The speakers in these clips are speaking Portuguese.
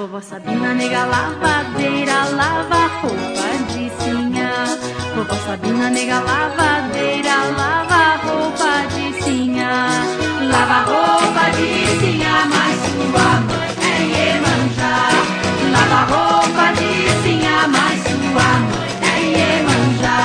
Vovó Sabina nega lavadeira, lava roupa de sinha. Vovó Sabina nega lavadeira, lava roupa de sinha. Lava roupa de sinha, mas sua mãe é Iemanjá. Lava roupa de sinha, mas sua mãe é Iemanjá.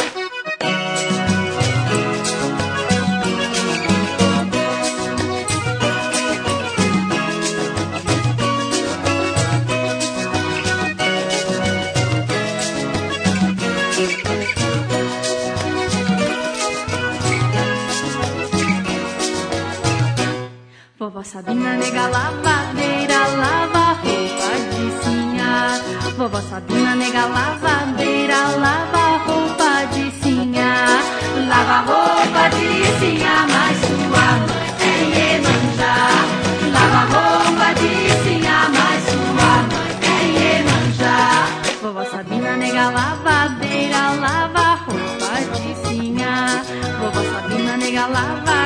Vovó Sabina nega lavadeira, lava roupa de sinha. Vovó Sabina nega lavadeira, lava roupa de sinha. Lava roupa de sinha, mas sua mãe é Iemanjá. Lava roupa de sinha, mas sua mãe é Iemanjá. Vovó Sabina nega lavadeira, lava roupa de sinha. Vovó Sabina nega lavadeira.